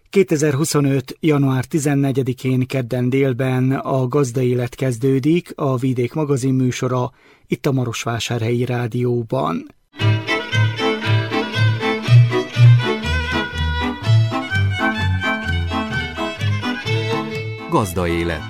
2025. január 14-én kedden délben a Gazdaélet kezdődik, a Vidék magazin műsora itt a Marosvásárhelyi Rádióban. Gazdaélet.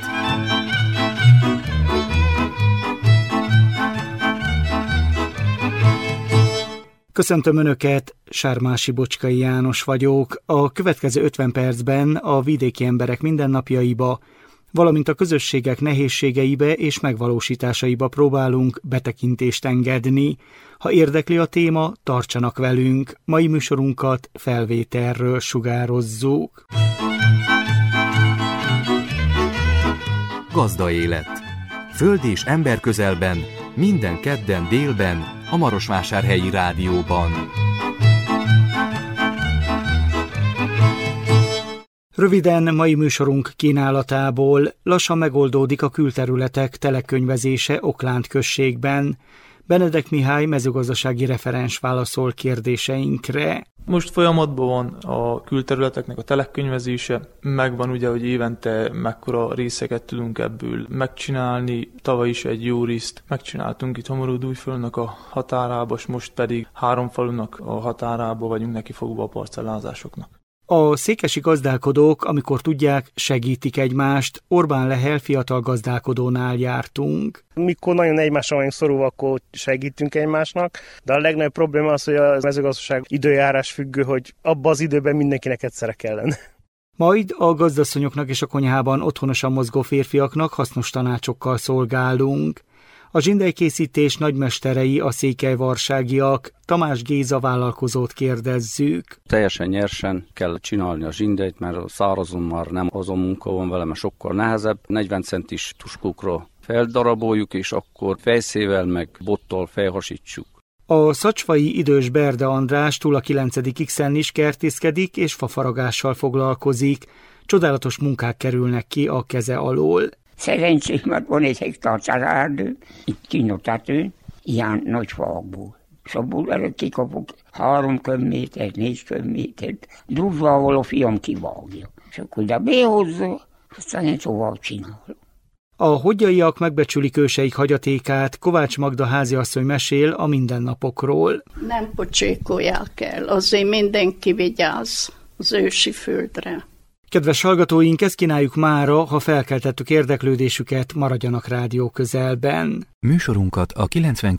Köszöntöm Önöket, Sármási Bocskai János vagyok. A következő 50 percben a vidéki emberek mindennapjaiba, valamint a közösségek nehézségeibe és megvalósításaiba próbálunk betekintést engedni. Ha érdekli a téma, tartsanak velünk. Mai műsorunkat felvételről sugározzuk. Gazdaélet. Föld és ember közelben, minden kedden délben, a Marosvásárhelyi Rádióban. Röviden mai műsorunk kínálatából: lassan megoldódik a külterületek telekönyvezése Oklánd községben. Benedek Mihály mezőgazdasági referens válaszol kérdéseinkre. Most folyamatban van a külterületeknek a telekönyvezése, megvan ugye, hogy évente mekkora részeket tudunk ebből megcsinálni. Tavaly is egy jó részt megcsináltunk itt Homoród-Újföldnek a határába, és most pedig 3 falunak a határába vagyunk nekifogva a parcellázásoknak. A székesi gazdálkodók, amikor tudják, segítik egymást. Orbán Lehel fiatal gazdálkodónál jártunk. Mikor nagyon egymásra vagyunk szorulva, akkor segítünk egymásnak, de a legnagyobb probléma az, hogy a mezőgazdaság időjárás függő, hogy abban az időben mindenkinek egyszerre kellene. Majd a gazdasszonyoknak és a konyhában otthonosan mozgó férfiaknak hasznos tanácsokkal szolgálunk. A zsindelykészítés nagymesterei a székelyvarságiak. Tamás Géza vállalkozót kérdezzük. Teljesen nyersen kell csinálni a zsindelyt, mert a szárazon már nem azon munka van vele, mert sokkal nehezebb. 40 centis tuskókra feldaraboljuk, és akkor fejszével meg bottal felhasítsuk. A szacsvai idős Berde András túl a 9. X-en is kertészkedik és fafaragással foglalkozik. Csodálatos munkák kerülnek ki a keze alól. Szerencsém, mert van egy hektár erdő, itt kinotatőn, ilyen nagy falakból. Szóval előtt kikapok 3 köbmétert, 4 köbmétert, durvával a fiam kivágja. És akkor de behozza, aztán én tovább csinálom. A hogyaiak megbecsülik őseik hagyatékát. Kovács Magda háziasszony mesél a mindennapokról. Nem pocsékolják el, azért mindenki vigyáz az ősi földre. Kedves hallgatóink, ezt kínáljuk mára, ha felkeltettük érdeklődésüket, maradjanak rádió közelben. Műsorunkat a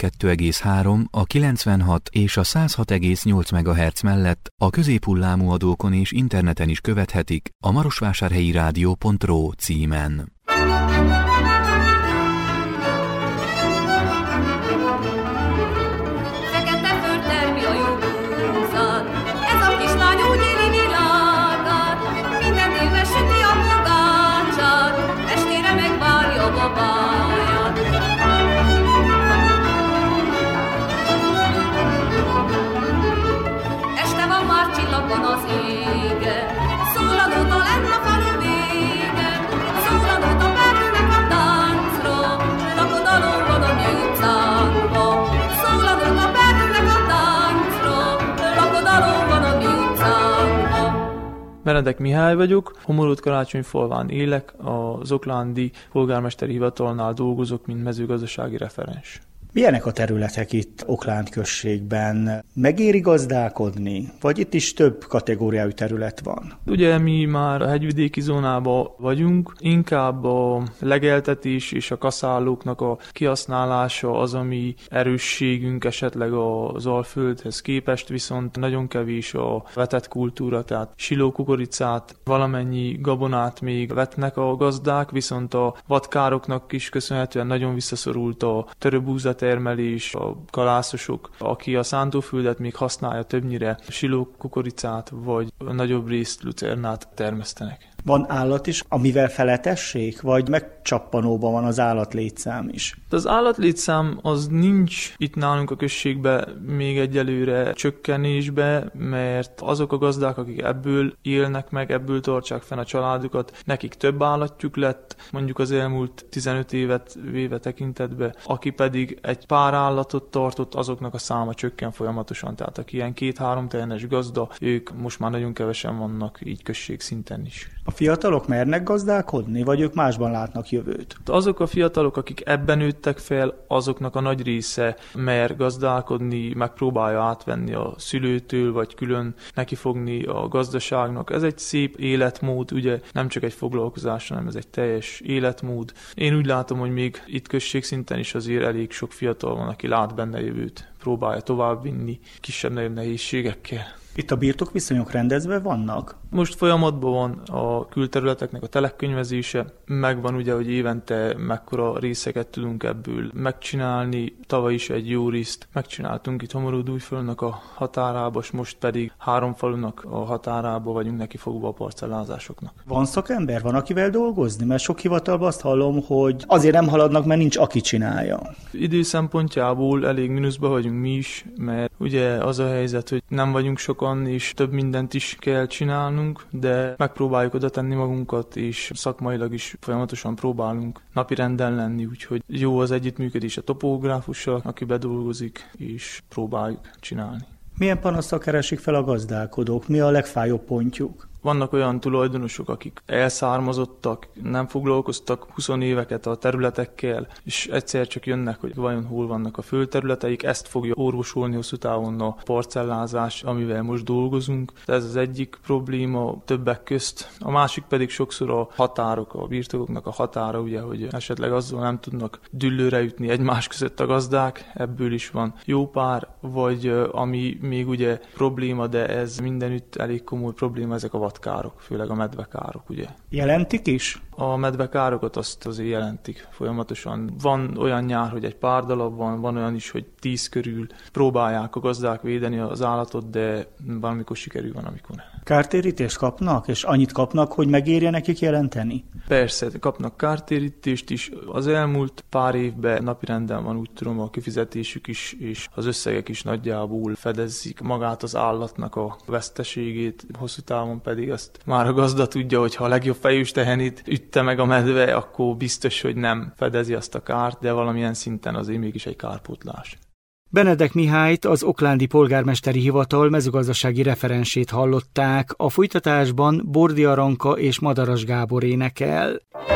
92,3, a 96 és a 106,8 MHz mellett a középhullámú adókon és interneten is követhetik a marosvásárhelyirádió.ro címen. Benedek Mihály vagyok, Homoród-Karácsonyfalván élek, az oklándi polgármesteri hivatalnál dolgozok, mint mezőgazdasági referens. Milyenek a területek itt Oklánd községben? Megéri gazdálkodni? Vagy itt is több kategóriájú terület van? Ugye mi már a hegyvidéki zónában vagyunk, inkább a legeltetés és a kaszálóknak a kihasználása az, ami erősségünk esetleg az Alföldhez képest, viszont nagyon kevés a vetett kultúra, tehát silókukoricát, valamennyi gabonát még vetnek a gazdák, viszont a vadkároknak is köszönhetően nagyon visszaszorult a törőbúza termelés, a kalászosok, aki a szántóföldet még használja, többnyire silókukoricát vagy nagyobb részt lucernát termesztenek. Van állat is, amivel feletessék, vagy megcsappanóban van az állatlétszám is? Az állatlétszám az nincs itt nálunk a községben még egyelőre csökkenésbe, mert azok a gazdák, akik ebből élnek meg, ebből tartsák fenn a családukat, nekik több állatjuk lett, mondjuk az elmúlt 15 évet véve tekintetbe, aki pedig egy pár állatot tartott, azoknak a száma csökken folyamatosan. Tehát aki ilyen 2-3 tejenes gazda, ők most már nagyon kevesen vannak így községszinten is. A fiatalok mernek gazdálkodni, vagy ők másban látnak jövőt? Azok a fiatalok, akik ebben nőttek fel, azoknak a nagy része mer gazdálkodni, megpróbálja átvenni a szülőtől, vagy külön nekifogni a gazdaságnak. Ez egy szép életmód, ugye nem csak egy foglalkozás, hanem ez egy teljes életmód. Én úgy látom, hogy még itt községszinten is azért elég sok fiatal van, aki lát benne jövőt, próbálja továbbvinni kisebb-nagyobb nehézségekkel. Itt a birtokviszonyok rendezve vannak? Most folyamatban van a külterületeknek a telekkönyvezése, megvan ugye, hogy évente mekkora részeket tudunk ebből megcsinálni. Tavaly is egy jó részt megcsináltunk itt Homoród-Újföldnek a határába, és most pedig 3 falunak a határába vagyunk nekifogva a parcellázásoknak. Van szakember? Van akivel dolgozni? Mert sok hivatalban azt hallom, hogy azért nem haladnak, mert nincs aki csinálja. Idő szempontjából elég mínuszba vagyunk mi is, mert ugye az a helyzet, hogy nem vagyunk sokan, és több mindent is kell csinálnunk, de megpróbáljuk oda tenni magunkat, és szakmailag is folyamatosan próbálunk napirenden lenni, úgyhogy jó az együttműködés a topográfussal, aki bedolgozik, és próbáljuk csinálni. Milyen panasszal keresik fel a gazdálkodók? Mi a legfájóbb pontjuk? Vannak olyan tulajdonosok, akik elszármazottak, nem foglalkoztak 20 éveket a területekkel, és egyszer csak jönnek, hogy vajon hol vannak a földterületeik, ezt fogja orvosolni hosszú távon a parcellázás, amivel most dolgozunk. Ez az egyik probléma többek közt. A másik pedig sokszor a határok, a birtokoknak a határa, ugye, hogy esetleg azzal nem tudnak düllőre ütni egymás között a gazdák, ebből is van jó pár, vagy ami még ugye probléma, de ez mindenütt elég komoly probléma, ezek a vadkárok, főleg a medvekárok, ugye. Jelentik is? A medvekárokat azt azért jelentik folyamatosan. Van olyan nyár, hogy egy pár darab van olyan is, hogy 10 körül próbálják a gazdák védeni az állatot, de valamikor sikerül, van, amikor nem. Kártérítést kapnak, és annyit kapnak, hogy megérje nekik jelenteni? Persze, kapnak kártérítést is. Az elmúlt pár évben napirenden van, úgy tudom, a kifizetésük is, és az összegek is nagyjából fedezik magát az állatnak a veszteségét. Hosszú távon pedig azt már a gazda tudja, hogy ha a legjobb fejős tehenét ütte meg a medve, akkor biztos, hogy nem fedezi azt a kárt, de valamilyen szinten azért mégis egy kárpótlás. Benedek Mihályt, az Oklándi Polgármesteri Hivatal mezőgazdasági referensét hallották, a folytatásban Bordi Aranka és Madaras Gábor énekel.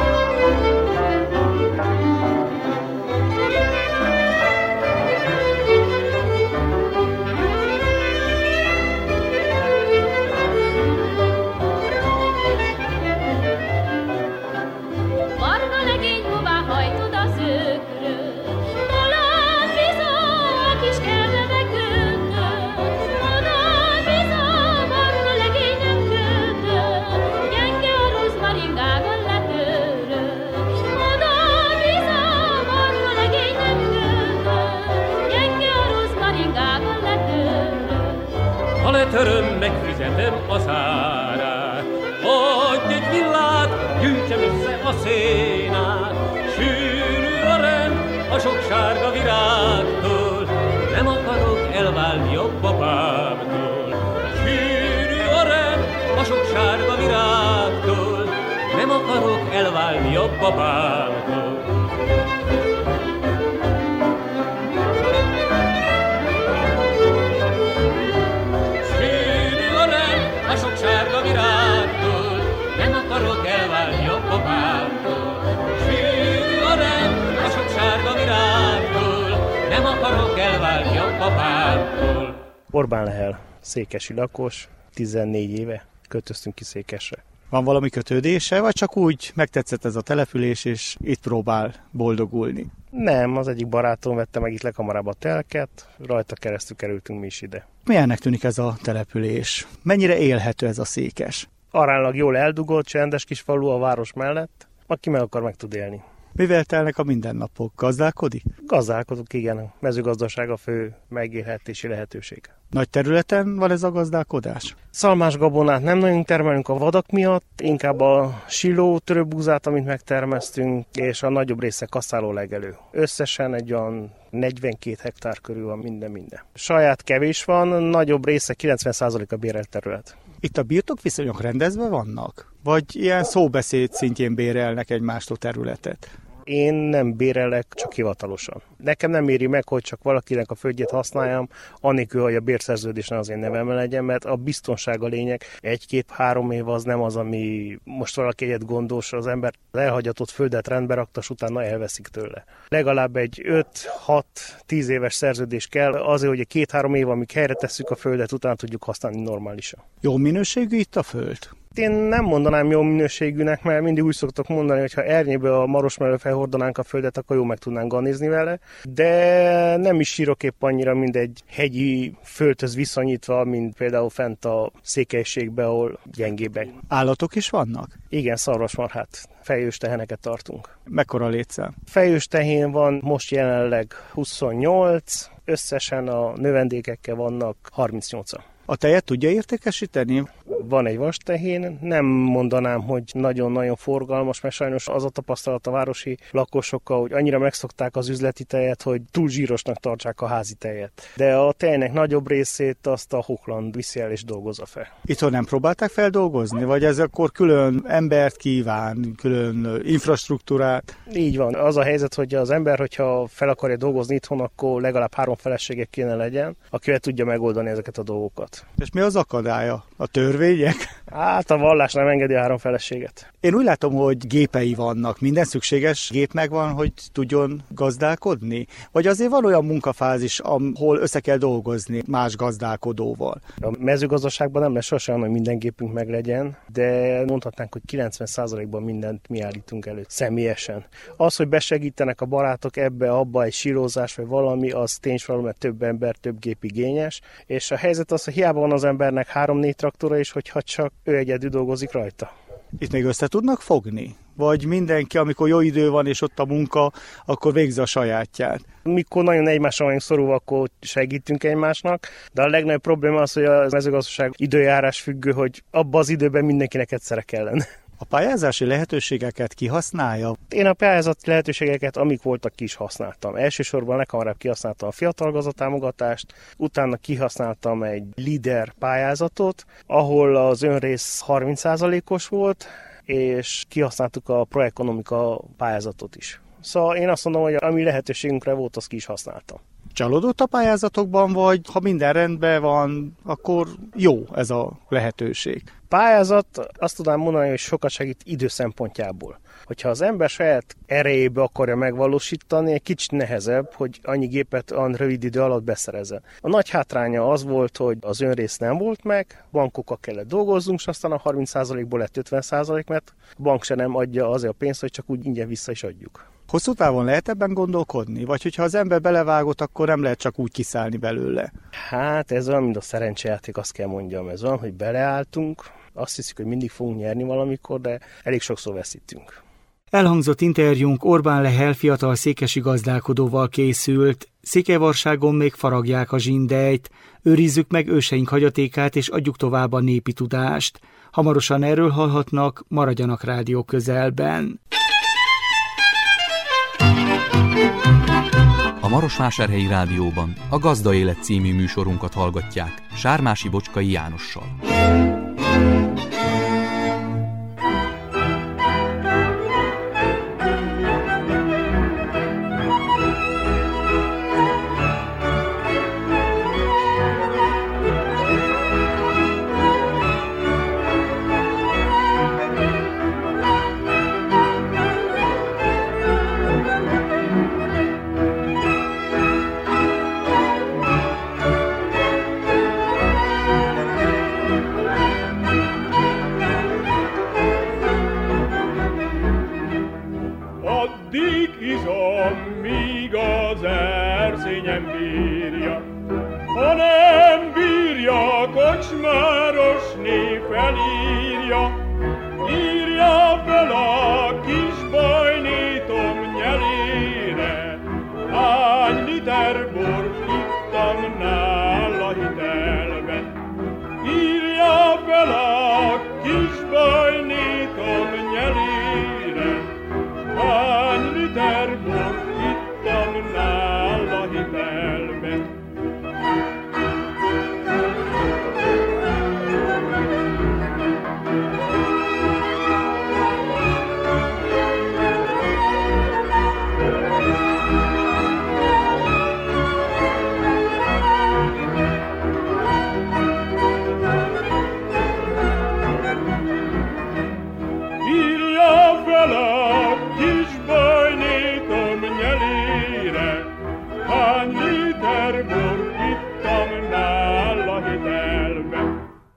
Letöröm, megfizetem az árát, adj egy villát, gyűjtsem össze a szénát. Sűrű a rend a sok sárga virágtól, nem akarok elválni jobb apámtól. Sűrű a rend a sok sárga virágtól, nem akarok elválni jobb apámtól. Orbán Lehel, székesi lakos, 14 éve költöztünk ki Székesre. Van valami kötődése, vagy csak úgy megtetszett ez a település, és itt próbál boldogulni? Nem, az egyik barátom vette meg itt leghamarabb a telket, rajta keresztül kerültünk mi is ide. Milyennek tűnik ez a település? Mennyire élhető ez a Székes? Aránylag jól eldugott, csendes kis falu a város mellett, aki meg akar, meg tud élni. Mivel telnek a mindennapok? Gazdálkodik? Gazdálkodunk, igen. A mezőgazdaság a fő megélhetési lehetőség. Nagy területen van ez a gazdálkodás? Szalmásgabonát nem nagyon termelünk a vadak miatt, inkább a siló törőbúzát, amit megtermesztünk, és a nagyobb része kaszálólegelő. Összesen egy olyan 42 hektár körül van minden. Saját kevés van, nagyobb része 90% a bérelt terület. Itt a birtokviszonyok rendezve vannak? Vagy ilyen szóbeszéd szintjén bérelnek egymástól területet? Én nem bérelek, csak hivatalosan. Nekem nem éri meg, hogy csak valakinek a földjét használjam, anélkül, hogy a bérszerződés ne az én nevemben legyen, mert a biztonság a lényeg. 1-2-3 év az nem az, ami most valaki egyet gondos, az ember elhagyatott földet rendbe raktas, utána elveszik tőle. Legalább egy 5-6-10 éves szerződés kell, azért, hogy 2-3 év, amíg helyre tesszük a földet, utána tudjuk használni normálisan. Jó minőségű itt a föld? Én nem mondanám jó minőségűnek, mert mindig úgy szoktak mondani, hogy ha ernyőbe a maros mellől felhordanánk a földet, akkor jó meg tudnánk ganizni vele, de nem is sírok épp annyira, mint egy hegyi földhöz viszonyítva, mint például fent a Székelységben, ahol gyengébbek. Állatok is vannak? Igen, szarvasmarhát, fejős teheneket tartunk. Mekkora létszám? Fejős tehén van most jelenleg 28, összesen a növendékekkel vannak 38-a. A tejet tudja értékesíteni? Van egy vastehén, nem mondanám, hogy nagyon-nagyon forgalmas, mert sajnos az a tapasztalat a városi lakosokkal, hogy annyira megszokták az üzleti tejet, hogy túl zsírosnak tartsák a házi tejet. De a tejnek nagyobb részét azt a Hochland viszi el és dolgozza fel. Itthon nem próbálták feldolgozni, vagy ez akkor külön embert kíván, külön infrastruktúrát? Így van. Az a helyzet, hogy az ember, hogyha fel akarja dolgozni itthon, akkor legalább 3 felesége kéne legyen, akivel tudja megoldani ezeket a dolgokat. És mi az akadálya? A törvények? Hát a vallás nem engedi 3 feleséget. Én úgy látom, hogy gépei vannak. Minden szükséges gép megvan, hogy tudjon gazdálkodni? Vagy azért van olyan munkafázis, ahol össze kell dolgozni más gazdálkodóval? A mezőgazdaságban nem lesz sosem, hogy minden gépünk meglegyen, de mondhatnánk, hogy 90%-ban mindent mi állítunk elő személyesen. Az, hogy besegítenek a barátok ebbe-abba egy sírózás vagy valami, az tényleg, mert több ember, több gép igényes. És a helyzet az, hogy hiába van az embernek 3-4 traktora is, hogyha csak ő egyedül dolgozik rajta. Itt még össze tudnak fogni? Vagy mindenki, amikor jó idő van és ott a munka, akkor végzi a sajátját? Mikor nagyon egymásra vagyunk szorulva, akkor segítünk egymásnak, de a legnagyobb probléma az, hogy a mezőgazdaság időjárás függő, hogy abban az időben mindenkinek egyszerre kellene. A pályázási lehetőségeket kihasználja? Én a pályázati lehetőségeket, amik voltak, ki is használtam. Elsősorban leghamarabb kihasználtam a fiatal gazdatámogatást, utána kihasználtam egy LEADER pályázatot, ahol az önrész 30%-os volt, és kihasználtuk a Proekonomika pályázatot is. Szóval én azt mondom, hogy ami lehetőségünkre volt, azt ki is használtam. Csalódott a pályázatokban, vagy ha minden rendben van, akkor jó ez a lehetőség? Pályázat, azt tudnám mondani, hogy sokat segít idő szempontjából. Hogyha az ember saját erejébe akarja megvalósítani, egy kicsit nehezebb, hogy annyi gépet olyan rövid idő alatt beszerezzen. A nagy hátránya az volt, hogy az önrész nem volt meg, bankokkal kellett dolgoznunk, és aztán a 30%-ból lett 50%, mert a bank se nem adja azért a pénzt, hogy csak úgy ingyen vissza is adjuk. Hosszú távon lehet ebben gondolkodni? Vagy hogyha az ember belevágott, akkor nem lehet csak úgy kiszállni belőle? Hát ez olyan, mint a szerencsejáték, azt kell mondjam. Ez olyan, hogy beleálltunk, azt hiszük, hogy mindig fogunk nyerni valamikor, de elég sokszor veszítünk. Elhangzott interjúnk Orbán Lehel fiatal székesi gazdálkodóval készült. Székelyvarságon még faragják a zsindelyt, őrizzük meg őseink hagyatékát és adjuk tovább a népi tudást. Hamarosan erről hallhatnak, maradjanak rádió közelben. A Marosvásárhelyi Rádióban a Gazda Élet című műsorunkat hallgatják Sármási Bocskai Jánossal. Bor ittam nála hitel.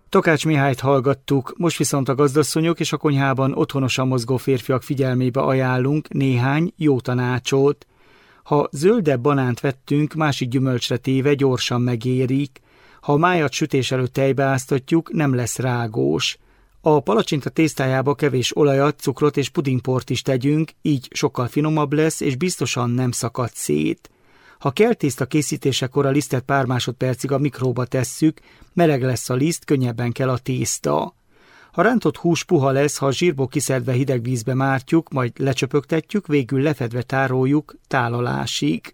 Takács Mihályt hallgattuk, most viszont a gazdasszonyok és a konyhában otthonosan mozgó férfiak figyelmébe ajánlunk néhány jó tanácsot. Ha zöldebb banánt vettünk, másik gyümölcsre téve gyorsan megérik. Ha a májat sütés előtt tejbe áztatjuk, nem lesz rágós. A palacsinta tésztájába kevés olajat, cukrot és pudingport is tegyünk, így sokkal finomabb lesz, és biztosan nem szakad szét. Ha kell tészta készítésekor a lisztet pár másodpercig a mikróba tesszük, meleg lesz a liszt, könnyebben kell a tészta. A rántott hús puha lesz, ha a zsírból kiszedve hideg vízbe mártjuk, majd lecsöpögtetjük, végül lefedve tároljuk tálalásig.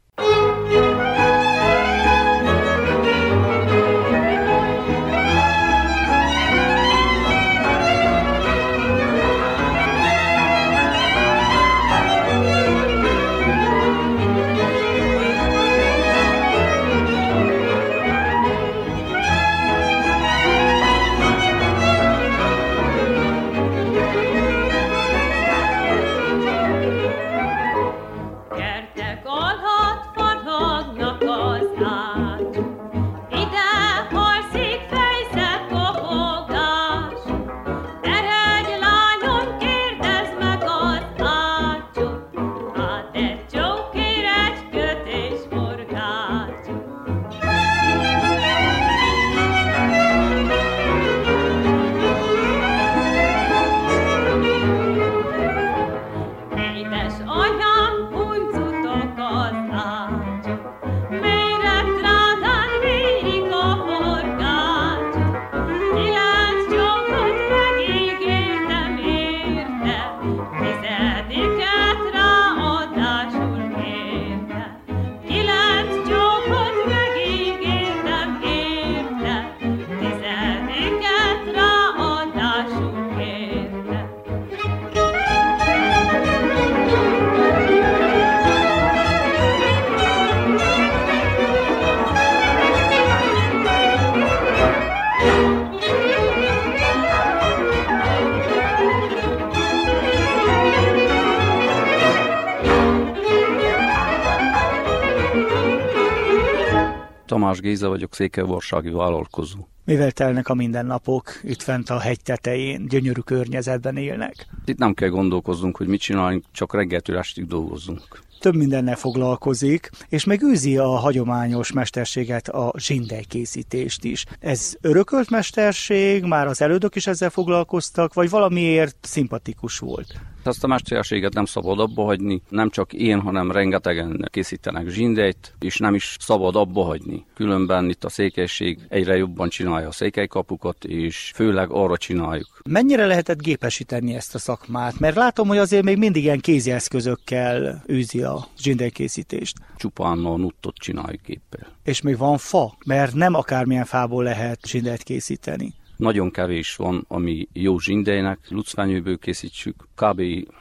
Tamás Géza vagyok, székelyborsági vállalkozó. Mivel telnek a mindennapok itt fent a hegy tetején, gyönyörű környezetben élnek? Itt nem kell gondolkoznunk, hogy mit csinálunk, csak reggeltől estig dolgozzunk. Több mindennel foglalkozik, és megőzi a hagyományos mesterséget, a zsindelykészítést is. Ez örökölt mesterség, már az elődök is ezzel foglalkoztak, vagy valamiért szimpatikus volt? Ezt a mesterséget nem szabad abba hagyni, nem csak én, hanem rengetegen készítenek zsindelyt, és nem is szabad abba hagyni. Különben itt a székelység egyre jobban csinálja a székelykapukat, és főleg arra csináljuk. Mennyire lehetett gépesíteni ezt a szakmát? Mert látom, hogy azért még mindig ilyen kézi eszközökkel űzi a zsindelykészítést. Csupán a nuttot csináljuk géppel. És még van fa, mert nem akármilyen fából lehet zsindelyt készíteni. Nagyon kevés van, ami jó zsindelynek, lucfenyőből készítsük. Kb.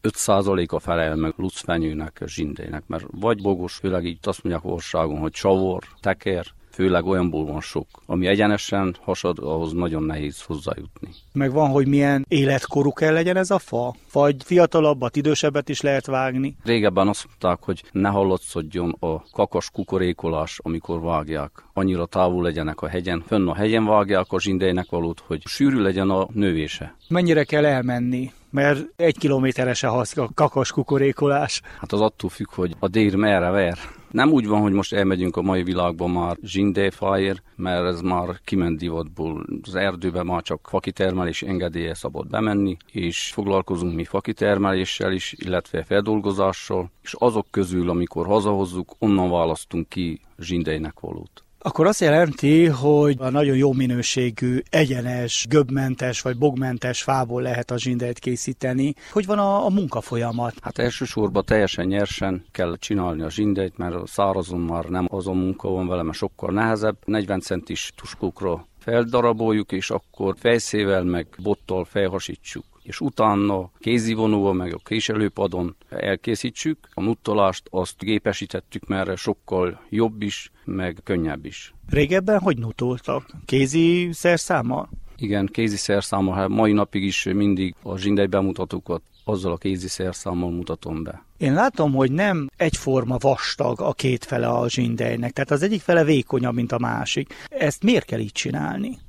5%-a felel meg lucfenyőnek, zsindelynek, mert vagy bogos, főleg így azt mondják országon, hogy savor, teker, főleg olyanból van sok. Ami egyenesen hasad, ahhoz nagyon nehéz hozzájutni. Meg van, hogy milyen életkorú kell legyen ez a fa? Vagy fiatalabbat, idősebbet is lehet vágni? Régebben azt mondták, hogy ne hallatszódjon a kakas kukorékolás, amikor vágják. Annyira távol legyenek a hegyen. Fönn a hegyen vágják a zsindelynek valót, hogy sűrű legyen a növése. Mennyire kell elmenni? Mert 1 kilométerre se hasz a kakas kukorékolás. Hát az attól függ, hogy a dér merre ver. Nem úgy van, hogy most elmegyünk a mai világban már zsindelyfáért, mert ez már kiment divatból. Az erdőben már csak fakitermelés engedélye szabad bemenni, és foglalkozunk mi fakitermeléssel is, illetve feldolgozással, és azok közül, amikor hazahozzuk, onnan választunk ki zsindelynek valót. Akkor azt jelenti, hogy a nagyon jó minőségű, egyenes, göbbmentes vagy bogmentes fából lehet a zsindelyt készíteni. Hogy van a munkafolyamat? Hát elsősorban teljesen nyersen kell csinálni a zsindelyt, mert a szárazon már nem az a munka van vele, mert sokkal nehezebb. 40 centis tuskókra feldaraboljuk, és akkor fejszével meg bottal felhasítsuk. És utána kézivonóval meg a késelőpadon elkészítsük. A nuttolást azt gépesítettük, mert sokkal jobb is, meg könnyebb is. Régebben hogy nutoltak? Kézi szerszámmal? Igen, kézi szerszámmal. Hát mai napig is mindig a zsindely bemutatókat azzal a kézi szerszámmal mutatom be. Én látom, hogy nem egyforma vastag a két fele a zsindelynek, tehát az egyik fele vékonyabb, mint a másik. Ezt miért kell így csinálni?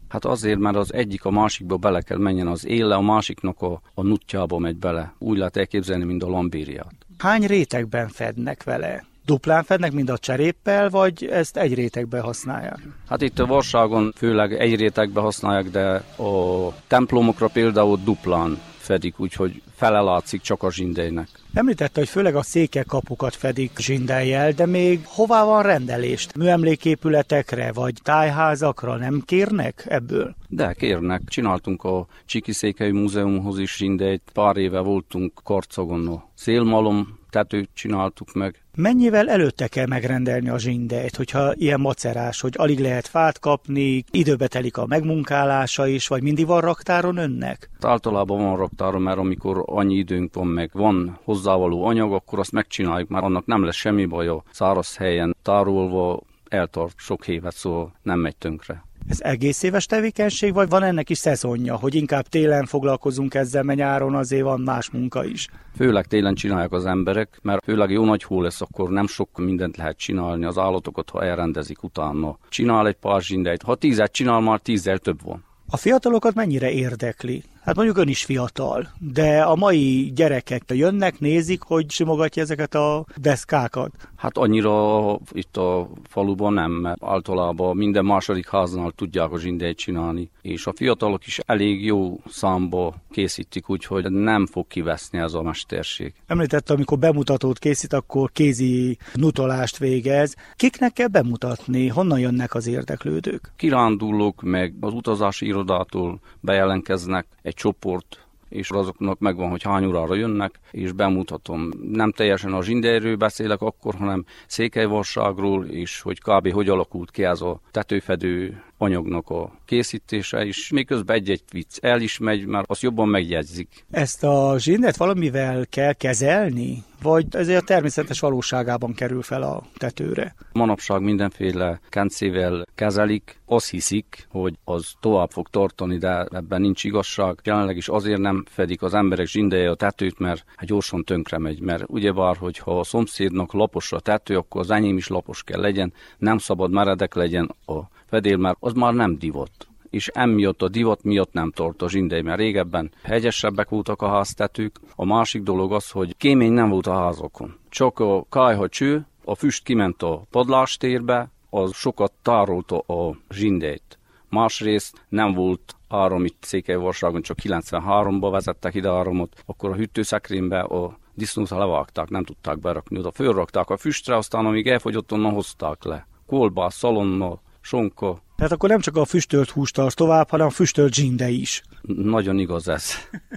Hát azért, mert az egyik a másikba bele kell menjen, az éle a másiknak a nutjába megy bele. Úgy lehet elképzelni, mint a lambériát. Hány rétegben fednek vele? Duplán fednek, mint a cseréppel, vagy ezt egy rétegben használják? Hát itt a Varságon főleg egy rétegben használják, de a templomokra például duplán fedik, úgyhogy fele látszik csak a zsindelynek. Említette, hogy főleg a székekapukat fedik zsindellyel, de még hová van rendelést? Műemléképületekre vagy tájházakra nem kérnek ebből? De kérnek. Csináltunk a Csikiszékely Múzeumhoz is zsindelyt. Pár éve voltunk Karcagon a szélmalom tetőt csináltuk meg. Mennyivel előtte kell megrendelni a zsindelyt, hogyha ilyen macerás, hogy alig lehet fát kapni, időbe telik a megmunkálása is, vagy mindig van raktáron önnek? Általában van raktáron, mert amikor annyi időnk van, meg van hozzávaló anyag, akkor azt megcsináljuk, mert annak nem lesz semmi baj, a száraz helyen tárolva eltart sok évet, szóval nem megy tönkre. Ez egész éves tevékenység, vagy van ennek is szezonja, hogy inkább télen foglalkozunk ezzel, mert nyáron azért van más munka is? Főleg télen csinálják az emberek, mert főleg jó nagy hó lesz, akkor nem sok mindent lehet csinálni. Az állatokat, ha elrendezik utána, csinál egy pár zsindelyt. Ha 10-et csinál, már 10-zel több van. A fiatalokat mennyire érdekli? Hát mondjuk ön is fiatal, de a mai gyerekek jönnek, nézik, hogy simogatja ezeket a deszkákat? Hát annyira itt a faluban nem, mert általában minden második háznál tudják a zsindelyt csinálni, és a fiatalok is elég jó számba készítik, úgyhogy nem fog kiveszni ez a mesterség. Említette, amikor bemutatót készít, akkor kézi nutolást végez. Kiknek kell bemutatni? Honnan jönnek az érdeklődők? Kirándulók, meg az utazási irodától bejelentkeznek egy csoport, és azoknak megvan, hogy hány órára jönnek, és bemutatom. Nem teljesen a zsindelyről beszélek akkor, hanem Székelyvarságról, és hogy kb. Hogy alakult ki ez a tetőfedő anyagnak a készítése, és még közben egy-egy vicc el is megy, mert azt jobban megjegyzik. Ezt a zsindet valamivel kell kezelni? Vagy ezért a természetes valóságában kerül fel a tetőre? Manapság mindenféle kencével kezelik, azt hiszik, hogy az tovább fog tartani, de ebben nincs igazság. Jelenleg is azért nem fedik az emberek zsindelyel a tetőt, mert gyorsan tönkre megy. Mert ugyebár, hogy ha a szomszédnak lapos a tető, akkor az enyém is lapos kell legyen, nem szabad meredek legyen a fedél, mert az már nem divat. És emiatt a divat miatt nem tart a zsindely, mert régebben hegyesebbek voltak a háztetők. A másik dolog az, hogy kémény nem volt a házakon. Csak a kályha cső, a füst kiment a padlástérbe, az sokat tárolta a zsindelyt. Másrészt nem volt áram itt Székelyvarságon, csak 93-ban vezettek ide áramot, akkor a hűtőszekrénybe a disznót levágták, nem tudták berakni. Oda fölrakták a füstre, aztán amíg elfogyott, onnan hozták le. Kolbász, szalonna, sonka. Tehát akkor nem csak a füstölt húst tart tovább, hanem a füstölt zsindely is. Nagyon igaz ez.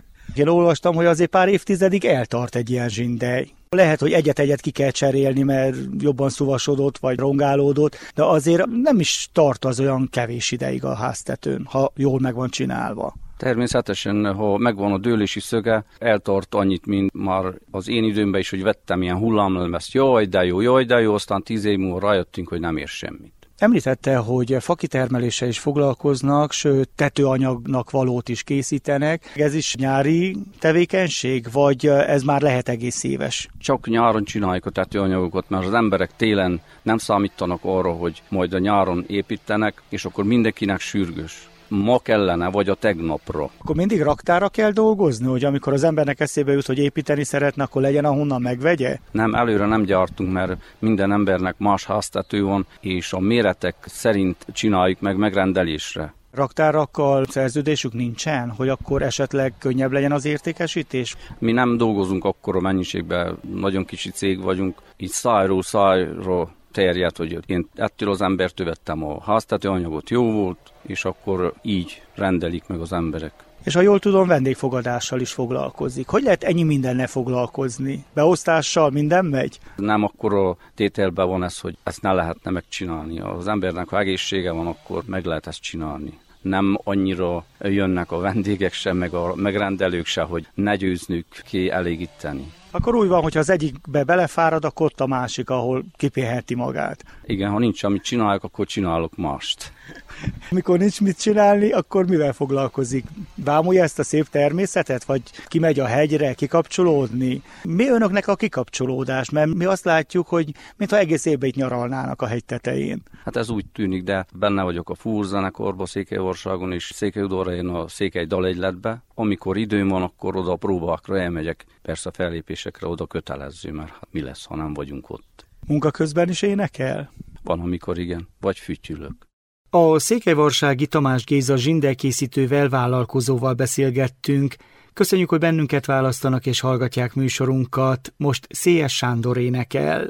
Én olvastam, hogy azért pár évtizedig eltart egy ilyen zsindely. Lehet, hogy egyet-egyet ki kell cserélni, mert jobban szuvasodott vagy rongálódott, de azért nem is tart az olyan kevés ideig a háztetőn, ha jól meg van csinálva. Természetesen, ha megvan a dőlési szöge, eltart annyit, mint már az én időmben is, hogy vettem ilyen hullámlemezt, jaj de jó, aztán 10 év múlva rájöttünk, hogy nem ér semmit. Említette, hogy fakitermeléssel is foglalkoznak, sőt tetőanyagnak valót is készítenek. Ez is nyári tevékenység, vagy ez már lehet egész éves? Csak nyáron csináljuk a tetőanyagokat, mert az emberek télen nem számítanak arra, hogy majd a nyáron építenek, és akkor mindenkinek sürgős. Ma kellene, vagy a tegnapra. Akkor mindig raktára kell dolgozni, hogy amikor az embernek eszébe jut, hogy építeni szeretne, akkor legyen ahonnan megvegye? Nem, előre nem gyártunk, mert minden embernek más háztető van, és a méretek szerint csináljuk meg megrendelésre. Raktárakkal szerződésük nincsen, hogy akkor esetleg könnyebb legyen az értékesítés? Mi nem dolgozunk akkora mennyiségben, nagyon kicsi cég vagyunk, így szájról terjedt, hogy én ettől az embertől vettem a háztetőanyagot, jó volt, és akkor így rendelik meg az emberek. És ha jól tudom, vendégfogadással is foglalkozik. Hogy lehet ennyi mindennel foglalkozni? Beosztással minden megy? Nem akkora tételben van ez, hogy ezt ne lehetne megcsinálni. Az embernek, ha egészsége van, akkor meg lehet ezt csinálni. Nem annyira jönnek a vendégek sem, meg a megrendelők se, hogy ne győznük ki elégíteni. Akkor úgy van, hogyha az egyikbe belefárad, akkor ott a másik, ahol kipiheti magát. Igen, ha nincs amit csinálok, akkor csinálok mást. Mikor nincs mit csinálni, akkor mivel foglalkozik? Bámulja ezt a szép természetet, vagy kimegy a hegyre kikapcsolódni? Mi önöknek a kikapcsolódás? Mert mi azt látjuk, hogy mintha egész évben itt nyaralnának a hegy tetején. Hát ez úgy tűnik, de benne vagyok a Fúr-zenekarban, Székelyvarságon és Székelyudvarhelyen a Székely Dalegyletbe. Amikor időm van, akkor oda a próbákra elmegyek. Persze a fellépésekre oda kötelező, mert hát mi lesz, ha nem vagyunk ott. Munka közben is énekel? Van, amikor igen, vagy fütyülök. A székelyvarsági Tamás Géza zsindelkészítővel, vállalkozóval beszélgettünk. Köszönjük, hogy bennünket választanak és hallgatják műsorunkat. Most Szélyes Sándor énekel.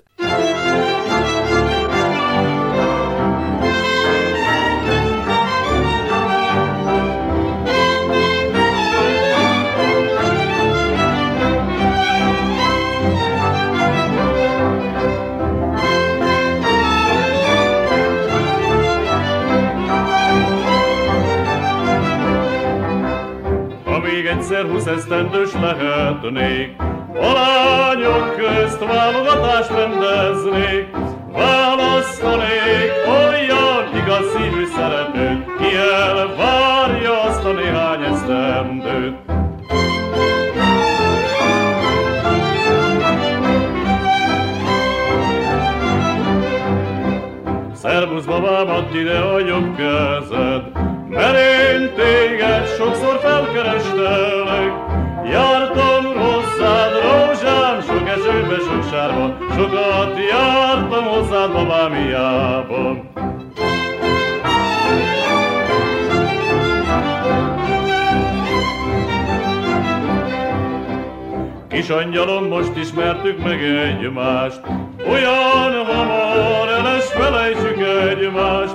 Egyszer 20 esztendős lehetnék, a lányok közt válogatást rendeznék, választanék olyan igaz szívű szeretőt, ki elvárja azt a néhány esztendőt. Szervusz babám, add ide a jobb kezed, mert én téged sokszor felkerestelek. Jártam hozzád, rózsám, sok esőbe, sok sárba, sokat jártam hozzád, babám, hiába. Kis angyalom, most ismertük meg egymást, olyan hamar el is felejtsük egymást.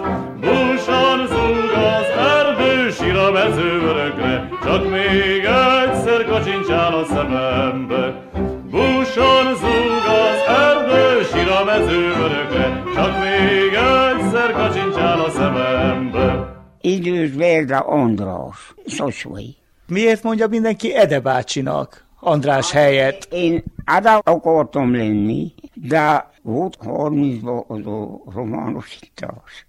Búsan zúg az erdő, sír a mező örökre, csak még egyszer kacsincsál a szemembe. Búsan zúg az erdő, sír a mező örökre, csak még egyszer kacsincsál a szemembe. Idős Verda András, Szocsvai. Miért mondja mindenki Ede bácsinak András helyett? Én Ada akartam lenni, de volt 30-ban az a románosítás.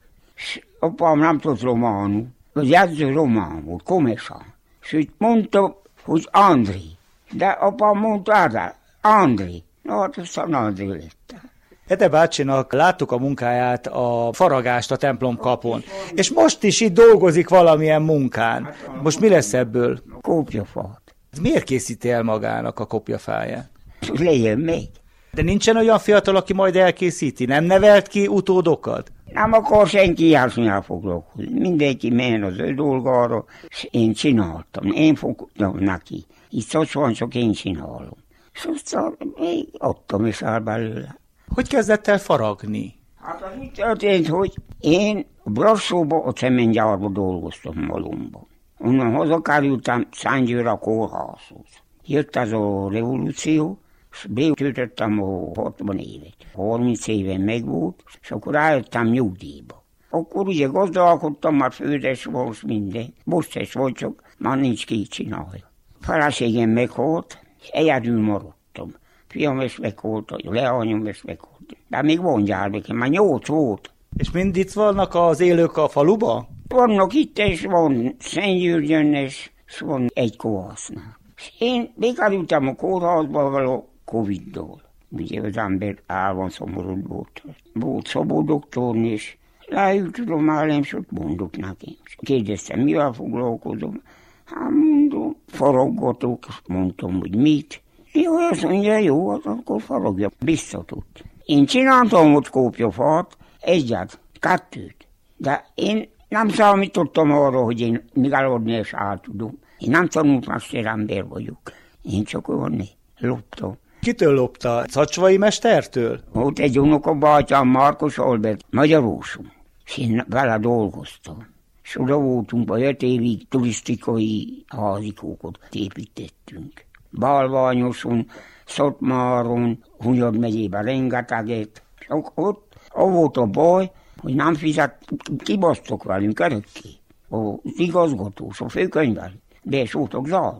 Apám nem tudott románul, az jegyző román volt, komeszán. És úgy mondta, hogy Andri. De apám mondta Ada, Andri. Na hát aztán Andri lett. Ede bácsinak láttuk a munkáját, a faragást a templom kapon. És most is itt dolgozik valamilyen munkán. Most mi lesz ebből? Kopjafát. Miért készíti el magának a kopjafáját? Legyen még. De nincsen olyan fiatal, aki majd elkészíti? Nem nevelt ki utódokat? Nem akar senki járszonyál foglalkozni. Mindenki men az ő dolgára, és én csináltam. Én fogtam neki. Itt Szocsban csak én csinálom. És aztán még adtam is el belőle. Hogy kezdett el faragni? Hát az úgy történt, hogy én Brassóban a cementgyárban dolgoztam Malomban. Onnan hazakerültem Szentgyőrre a kórházhoz. Jött ez a revolúció, és betöltöttem a 60 évet. 30 éven megvolt, és akkor rájöttem nyugdíjba. Akkor ugye gazdálkodtam, már fődes volt minden. Bosszes volt, csak már nincs ki csinálja. Feleségem meghalt, és egyedül maradtam. Fiam is meghalt, a leányom is meghalt. De még van gyermekem, már 8 volt. És mind itt vannak az élők a faluba? Vannak itt, és van Szentgyörgyön, és van egy kórháznál. És én bekerültem a kórházba való Covid-dól. Ugye az ember el van szomorodva. Volt Szabó doktor, és leült tudományom, és ott mondok neki. Kérdeztem, mivel foglalkozom? Hát mondom, faraggatok, mondtam, hogy mit. Jó, azt mondja, jó, akkor faragja. Biztatott. Én csináltam ott kopjafát, egyet, 2. De én nem számítottam arra, hogy én még eladni és át tudom. Én nem tanultmester ember vagyok. Én csak olyan loptam. Kitől lopta? Szacsvai mestertől? Volt egy unokabátyám, Márkos Albert, Magyaróson. És én vele dolgoztam. És oda voltunk, vagy 5 évig turisztikai házikókat építettünk. Bálványoson, Szatmáron, Hunyad megyében rengeteget. És ott volt a baj, hogy nem fizet, kibasztok velünk örökké. Az igazgatós, a főkönyvelő, be is voltak zárva.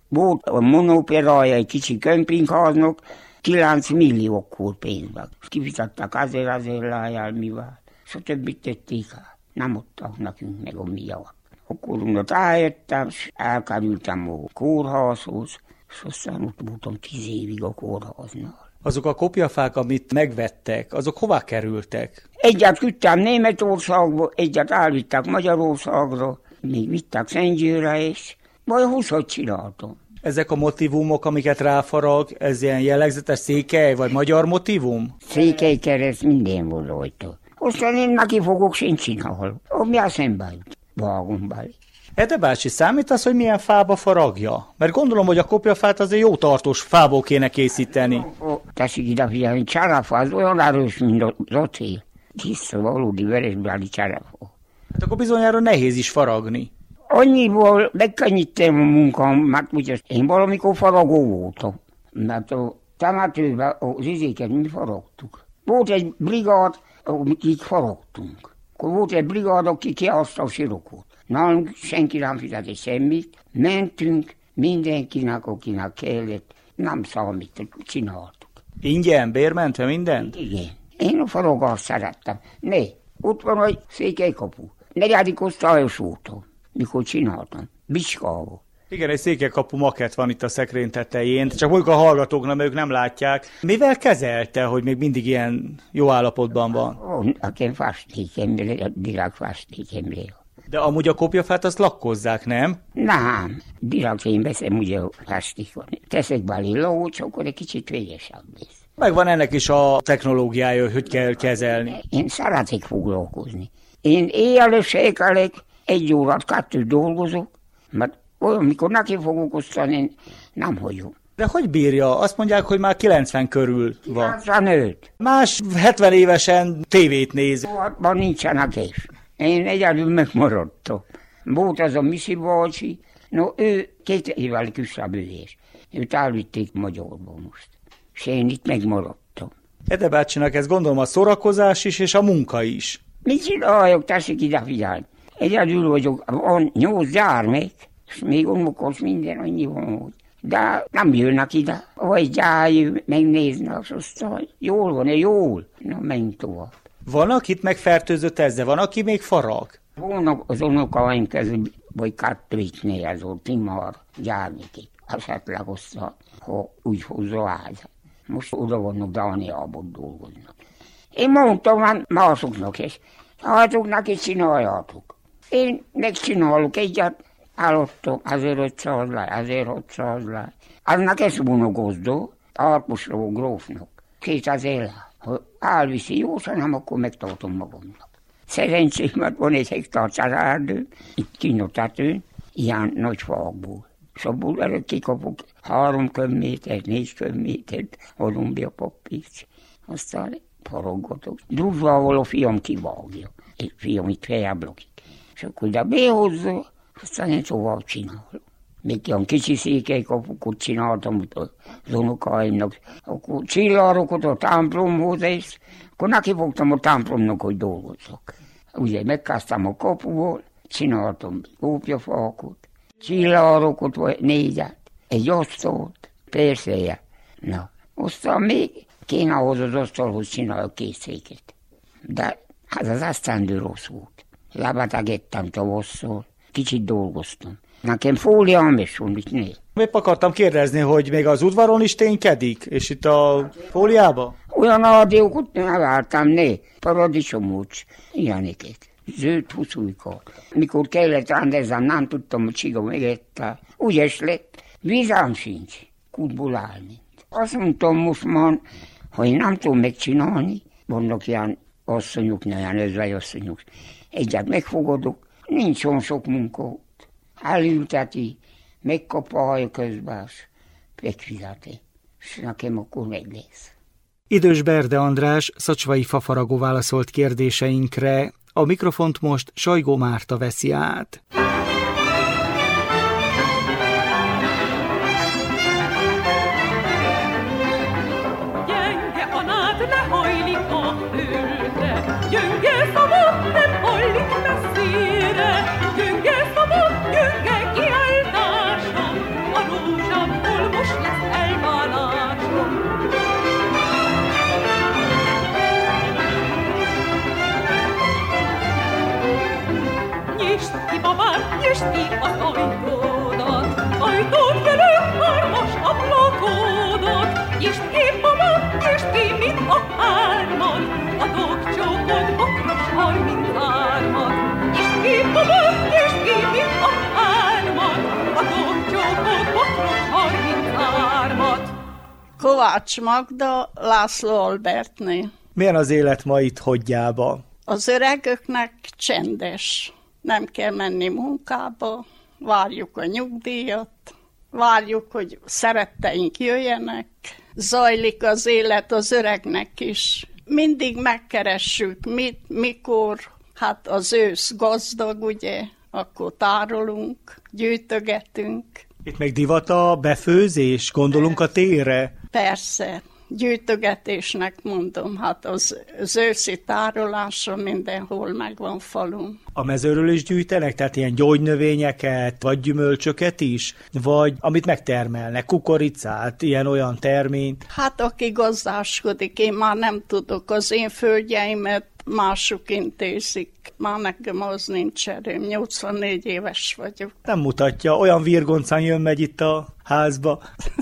Volt a monopérája egy kicsi kempingháznak, 9 milliókkor pénzben. Kifizettek azért lájjal, mivel. És a többit tették el. Nem adtak nekünk meg a mi javat. Akkor onnan eljöttem, és elkerültem a kórházhoz, és aztán ott voltam 10 évig a kórháznál. Azok a kopjafák, amit megvettek, azok hová kerültek? Egyet küldtem Németországba, egyet elvittek Magyarországra, még vittek Szentgyőre is, vagy 20-at csináltam. Ezek a motívumok, amiket ráfarag, ez ilyen jellegzetes székely, vagy magyar motívum? Székelykereszt minden volt rajta. Aztán én neki fogok, én csinálom. Mi a szemben jut? Vágom belé. Ede bácsi, számít az, hogy milyen fába faragja? Mert gondolom, hogy a kopjafát azért jó tartós fából kéne készíteni. Tessék ide figyelni, csárafa az olyan erős, mint az acél. Tiszta, valódi veresbáli csárafa. Hát akkor bizonyára nehéz is faragni. Annyiból megkönnyítem a munkám, mert ugye én valamikor faragó voltam. Mert a temetőben az izéket mi faragtuk. Volt egy brigád, akik faragtunk. Akkor volt egy brigád, aki kihaszta a sirokot. Nálunk senki nem fizetett semmit. Mentünk mindenkinek, akinek kellett. Nem számít, csináltuk. Ingyen, bérmentve mindent? Igen. Én a faragást szerettem. Ott van egy székelykapu. 4. osztályos voltam, mikor csináltam. Bicskával. Igen, egy székelykapu makett van itt a szekrény tetején, csak mondjuk a hallgatóknak, mert ők nem látják. Mivel kezelte, hogy még mindig ilyen jó állapotban van? Nekem fastékemre, direkt fastékemre. De amúgy a kopjafát azt lakkozzák, nem? Nem, direkt én veszem ugye a fastékon. Teszek belé lócs, akkor egy kicsit végesebb lesz. Megvan ennek is a technológiája, hogy kell kezelni. Én szeretek foglalkozni. Én éjjel sékelek, 1 órát, 2 dolgozok, mert olyan, mikor neki fogok osztani, én nem hagyom. De hogy bírja? Azt mondják, hogy már 90 körül van. 95. Más 70 évesen tévét néz. Van nincsenek is. Én egyedül megmaradtam. Volt az a Misi bácsi, ő 2 évvel kisebb ő is. Őt elvitték Magyarba most. És én itt megmaradtam. Ede bácsinak ez gondolom a szórakozás is, és a munka is. Mit csináljak, tessék ide figyelni. Egyedül vagyok, van 8 gyermek, és még unokos minden annyi van, hogy. De nem jönnek ide. Vagy gyáj, megnéznek, aztán jól van, jól. Na, menj tovább. Van, akit megfertőzött ezzel, van, aki még farag? Vannak az unokáim közül, vagy 2 itt nézol, timar gyermekek. Esetleg aztán, ha úgy hozza házat. Most oda vannak Dániában dolgoznak. Én mondtam másoknak is, azoknak is csináljátok. Én megcsinálok egyet, eladtam 1500 le, 1600 le. Annak ez vonogozdó, Árpusról grófnak. 2000 le. Ha elviszi jósan, nem akkor megtartom magamnak. Szerencsém, mert van 1 hektár erdő, itt kinotetőn, ilyen nagy fákból. És abból előtt kikapok 3 köbmétert, 4 köbmétert, adom be a papírt. Aztán faraggatok. Drúzsával a fiam kivágja. Egy fiam itt feljebb lakik. És akkor ide behozza, aztán én tovább csinálom. Még olyan kicsi székelykapukot csináltam az unokáimnak. Akkor csillarokat a templomhoz is, akkor nekifogtam a templomnak, hogy dolgozzak. Ugye megkezdtem a kapuból, csináltam kópjafákot, csillarokat vagy 4, egy asztalt, persze. Na, aztán még kéne ahhoz az asztalhoz csinálni 2 széket. De hát az esztendő rossz volt. Lebetegedtem tavasszal, kicsit dolgoztam. Nekem fóliám is van, mit néz. Épp akartam kérdezni, hogy még az udvaron is ténykedik, és itt a fóliába? Olyan ádiókat neveltem, paradicsomot, ilyeneket. Zöld huszújkat. Mikor kellett rendezem, nem tudtam, hogy csiga megette. Ügyes lett, vízám sincs, kútból állni. Azt mondtam most már, ha én nem tudom megcsinálni, vannak ilyen asszonyok, ilyen özvegyasszonyok, egyet megfogadok, nincs olyan sok munka. Elülteti, megkap a haja közben, megfizeti, és nekem akkor meg lesz. Idős Berde András, szacsvai fafaragó válaszolt kérdéseinkre, a mikrofont most Sajgó Márta veszi át. Gyenge a nád ne hajlik a földre, gyönge szavod nem hallik messzire, gyönge szavod, gyönge kiáltása, a rózsa Kovács Magda, László Albertné. Milyen az élet ma itt Hogyjába? Az öregöknek csendes. Nem kell menni munkába, várjuk a nyugdíjat, várjuk, hogy szeretteink jöjjenek. Zajlik az élet az öregnek is. Mindig megkeressük, mit, mikor, hát az ősz gazdag, ugye, akkor tárolunk, gyűjtögetünk. Itt meg divat a befőzés, gondolunk a térre? Persze, gyűjtögetésnek mondom, hát az őszi tárolása mindenhol megvan falun. A mezőről is gyűjtenek, tehát ilyen gyógynövényeket, vagy gyümölcsöket is? Vagy amit megtermelnek, kukoricát, ilyen-olyan terményt? Hát aki gazdáskodik, én már nem tudok, az én földjeimet mások intézik. Már nekem az nincs erőm, 84 éves vagyok. Nem mutatja, olyan virgoncán jön-megy itt a házba.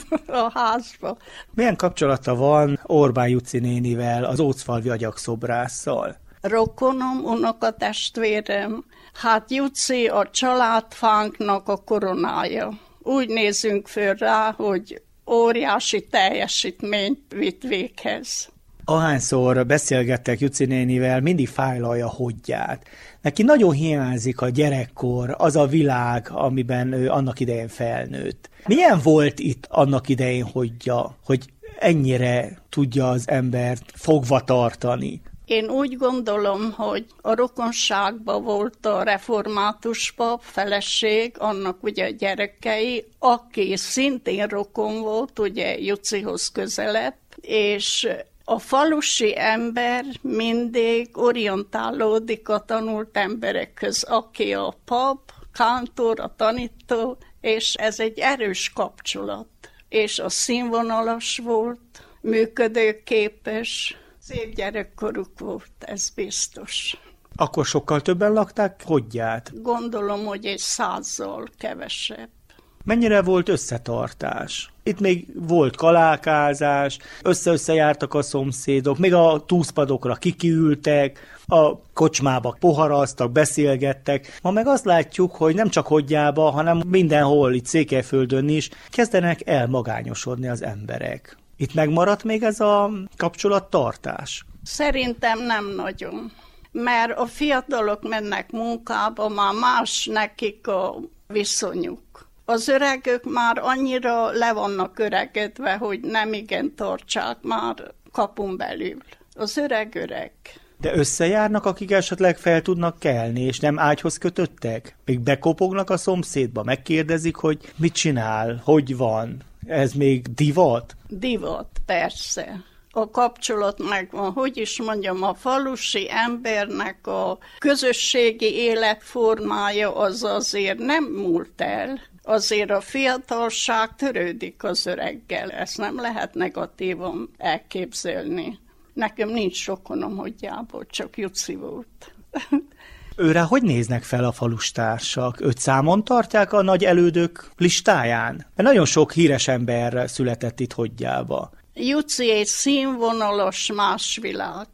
A házba. Milyen kapcsolata van Orbán Juci nénivel, az ócfalvi agyakszobrásszal? Rokonom, unokatestvérem. Hát Juci a családfánknak a koronája. Úgy nézünk föl rá, hogy óriási teljesítményt vitt véghez. Ahányszor beszélgettek Juci nénivel, mindig fájlalja Hogyját. Neki nagyon hiányzik a gyerekkor, az a világ, amiben ő annak idején felnőtt. Milyen volt itt annak idején Hogyja, hogy ennyire tudja az embert fogva tartani? Én úgy gondolom, hogy a rokonságban volt a református pap, feleség, annak ugye a gyerekei, aki szintén rokon volt, ugye Jucihoz közelebb, és a falusi ember mindig orientálódik a tanult emberekhez, aki a pap, kántor, a tanító, és ez egy erős kapcsolat. És a színvonalas volt, működőképes, szép gyerekkoruk volt, ez biztos. Akkor sokkal többen lakták Hogyját? Gondolom, hogy egy 100-zal kevesebb. Mennyire volt összetartás? Itt még volt kalákázás, össze-össze jártak a szomszédok, még a túszpadokra kikiültek, a kocsmába poharaztak, beszélgettek. Ma meg azt látjuk, hogy nem csak Hogyjába, hanem mindenhol, itt Székelyföldön is kezdenek elmagányosodni az emberek. Itt megmaradt még ez a kapcsolattartás? Szerintem nem nagyon, mert a fiatalok mennek munkába, már más nekik a viszonyuk. Az öregök már annyira le vannak öregedve, hogy nem igen tartsák már kapun belül. Az öreg. De összejárnak, akik esetleg fel tudnak kelni, és nem ágyhoz kötöttek? Még bekopognak a szomszédba, megkérdezik, hogy mit csinál, hogy van. Ez még divat? Divat, persze. A kapcsolat megvan, hogy is mondjam, a falusi embernek a közösségi életformája az azért nem múlt el. Azért a fiatalság törődik az öreggel, ezt nem lehet negatívan elképzelni. Nekem nincs rokonom Hogyjából, csak Juci volt. Őre hogy néznek fel a falustársak? Őt számon tartják a nagy elődök listáján? Mert nagyon sok híres ember született itt Hogyjába. Juci egy színvonalas másvilág.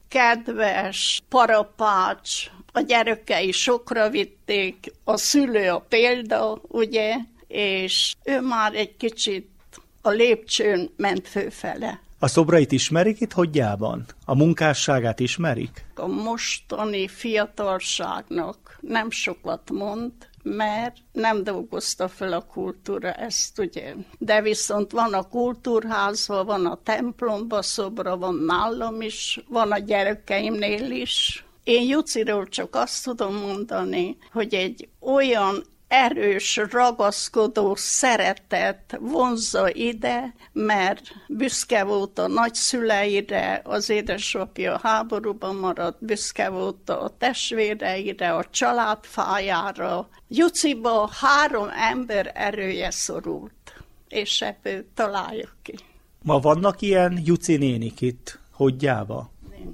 Kedves, parapács, a gyerekei sokra vitték, a szülő a példa, ugye, és ő már egy kicsit a lépcsőn ment fölfele. A szobrait ismerik itt Hogyjában? A munkásságát ismerik? A mostani fiatalságnak nem sokat mond, mert nem dolgozta fel a kultúra ezt, ugye. De viszont van a kultúrházban, van a templomban szobra, van nálam is, van a gyerekeimnél is. Én Juciról csak azt tudom mondani, hogy egy olyan erős, ragaszkodó szeretet vonzza ide, mert büszke volt a nagyszüleire, az édesapja háborúban maradt, büszke volt a testvéreire, a családfájára. Juciba 3 ember erője szorult, és ebből találjuk ki. Ma vannak ilyen Juci nénik itt Hogyjába?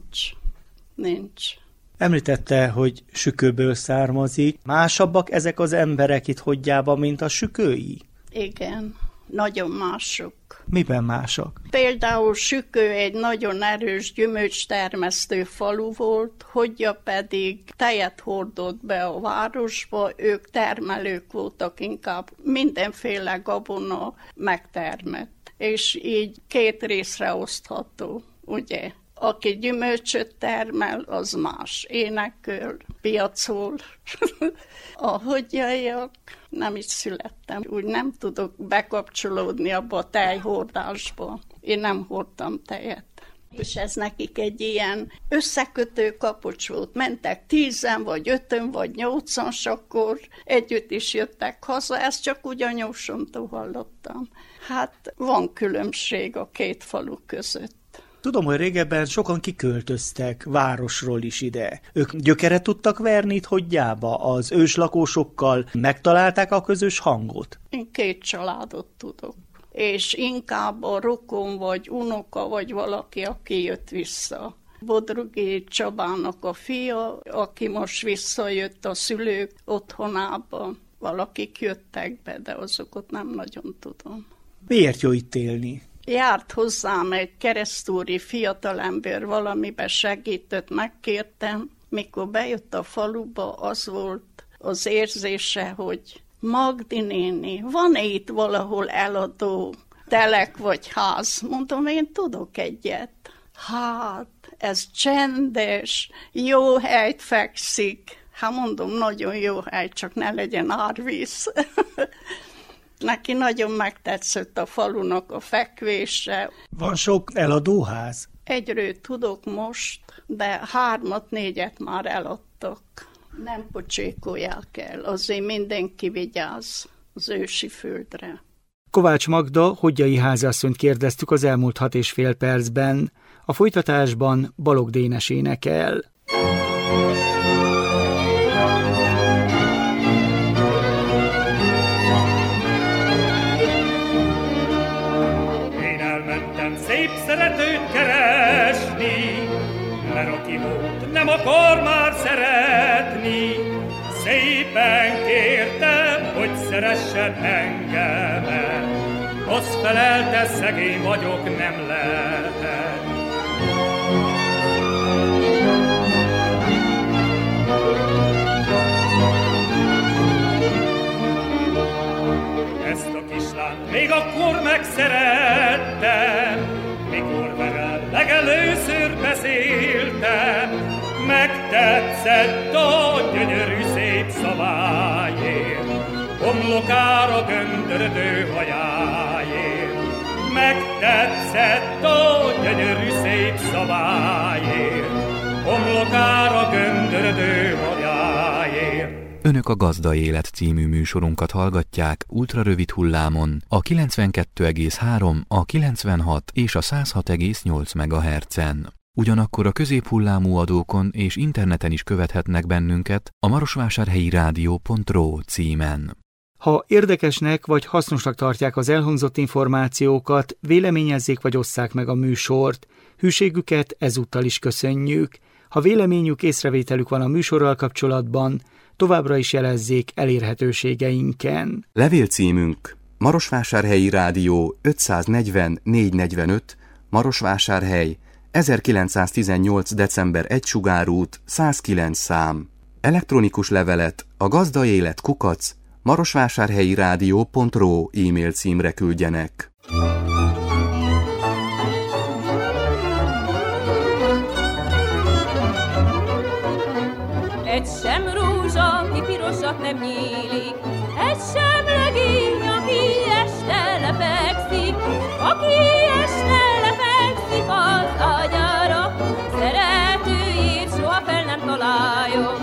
Nincs. Említette, hogy Sükőből származik. Másabbak ezek az emberek itt Hogyjában, mint a sükői? Igen, nagyon mások. Miben mások? Például Sükő egy nagyon erős gyümölcstermesztő falu volt, Hogyja pedig tejet hordott be a városba, ők termelők voltak inkább, mindenféle gabona megtermett. és így 2 részre osztható, ugye? Aki gyümölcsöt termel, az más. Énekel, piacol. A hogyjaiak nem is születtem. Úgy nem tudok bekapcsolódni abba a tejhordásba. Én nem hordtam tejet. És ez nekik egy ilyen összekötő kapocs volt. Mentek 10-en, vagy 5-ön, vagy 8-an, és akkor együtt is jöttek haza. Ezt csak úgy anyósomtól hallottam. Hát van különbség a 2 falu között. Tudom, hogy régebben sokan kiköltöztek városról is ide. Ők gyökeret tudtak verni itt Hogyjába? Az őslakósokkal megtalálták a közös hangot? Én 2 családot tudok. És inkább a rokon, vagy unoka, vagy valaki, aki jött vissza. Bodrogi Csabának a fia, aki most visszajött a szülők otthonába. Valakik jöttek be, de azokat nem nagyon tudom. Miért jó itt élni? Járt hozzám egy keresztúri fiatalember, valamiben segített, megkértem. Mikor bejött a faluba, az volt az érzése, hogy Magdi néni, van-e itt valahol eladó telek vagy ház? Mondom, én tudok egyet. Hát, ez csendes, jó helyt fekszik. Hát mondom, nagyon jó hely, csak ne legyen árvíz. Neki nagyon megtetszett a falunak a fekvése. Van sok eladóház? Egyről tudok most, de 3-4 már eladtak. Nem pocsékolják el, azért mindenki vigyáz az ősi földre. Kovács Magda hogyjai háziasszonyt kérdeztük az elmúlt 6,5 percben. A folytatásban Balogh Dénes énekel. Szép szeretőt keresni, mert aki volt, nem akar már szeretni. Szépen kértem, hogy szeressen engemet, azt felelte, szegény vagyok, nem lehet. Ezt a kislányt még akkor megszerettem, mikor vele legelőször beszéltem. Megtetszett a gyönyörű szép szaváért, homlokára göndördő hajáért. Megtetszett a gyönyörű szép szaváért, homlokára göndördő hajáért. Önök a Gazda Élet című műsorunkat hallgatják ultrarövid hullámon a 92,3, a 96 és a 106,8 MHz-en. Ugyanakkor a középhullámú adókon és interneten is követhetnek bennünket a marosvásárhelyi rádió.ro címen. Ha érdekesnek vagy hasznosnak tartják az elhangzott információkat, véleményezzék vagy osszák meg a műsort. Hűségüket ezúttal is köszönjük. Ha véleményük, észrevételük van a műsorral kapcsolatban, továbbra is jelezzék elérhetőségeinken. Levélcímünk: Marosvásárhelyi Rádió 540 445, Marosvásárhely, 1918. december 1 Sugárút, 109 szám. Elektronikus levelet a gazdaélet@marosvásárhelyirádió.ro e-mail címre küldjenek. Egy sem rózsa, ki pirosat nem nyílik, egy sem legény, aki este lefekszik. Aki este lefekszik az ágyára, szeretőjét soha fel nem találjon.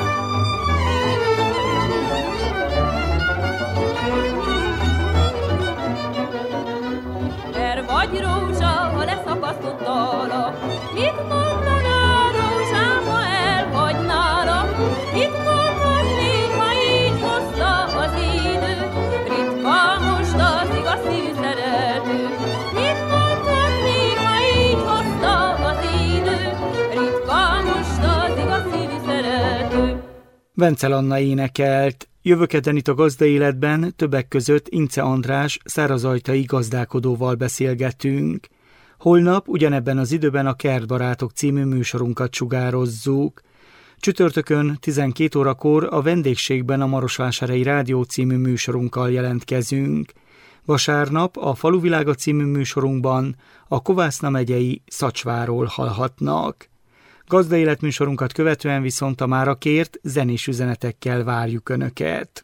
Vagy rózsa, ha leszakasztott dala, mit mondaná rózsám, ha elhagynálak? Mit mondhatnék, ha így hozta az idő? Ritka most az igaz szívű szerető. Mit mondhatnék, ha így hozta az idő? Ritka most az igaz szívű szerető. Vencel Anna énekelt. Jövő kedden itt a Gazda Életben többek között Ince András szárazajtai gazdálkodóval beszélgetünk. Holnap ugyanebben az időben a Kertbarátok című műsorunkat sugározzuk. Csütörtökön 12 órakor a vendégségben a Marosvásárhelyi Rádió című műsorunkkal jelentkezünk. Vasárnap a Faluvilága című műsorunkban a Kovászna megyei Szacsváról hallhatnak. Gazdaéletműsorunkat követően viszont a mára kért zenés üzenetekkel várjuk Önöket.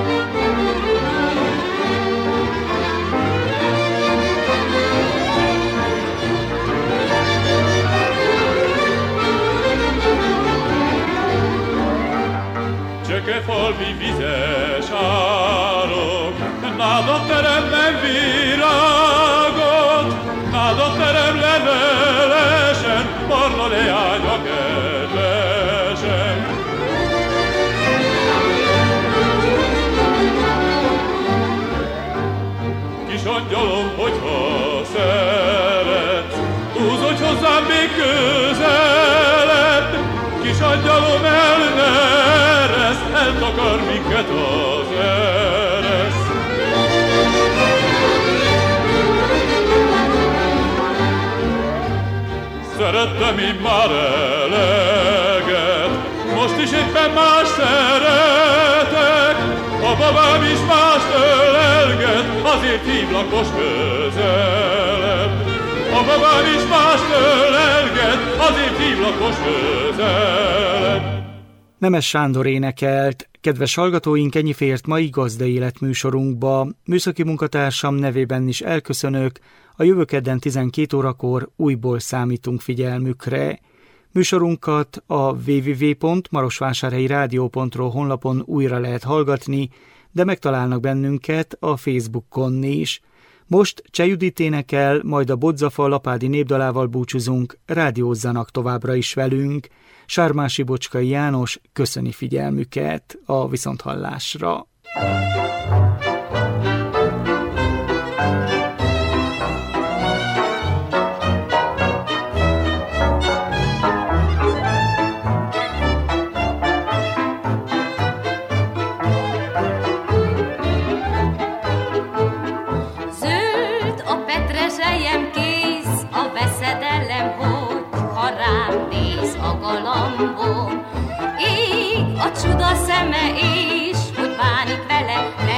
Falvi vizes árok, náda teremben virágot, náda terem levelesen, barna leánya kedvesen. Kis angyalom, hogyha szeretsz, húzodj hozzám még közelebb, kis angyalom eltakar minket az eresz. Szerettem én már eleget, most is éppen más szeretek. A babám is mást ölelget, azért hívlak most közelebb. A babám is mást ölelget, azért hívlak most közelebb. Nemes Sándor énekelt. Kedves hallgatóink, ennyi fért mai gazdaéletműsorunkba. Műszaki munkatársam nevében is elköszönök. A jövő kedden 12 órakor újból számítunk figyelmükre. Műsorunkat a www.marosvásárhelyirádió.ro honlapon újra lehet hallgatni, de megtalálnak bennünket a Facebookon is. Most Cseh Judit énekel, majd a Bodzafa Lapádi népdalával búcsúzunk, rádiózzanak továbbra is velünk. Sármási Bocskai János köszöni figyelmüket, a viszonthallásra. Zöld a petrezselyem kész, a veszedelem hogy, ha rám néz a galambom. Ég a csuda szeme és, hogy bánik vele,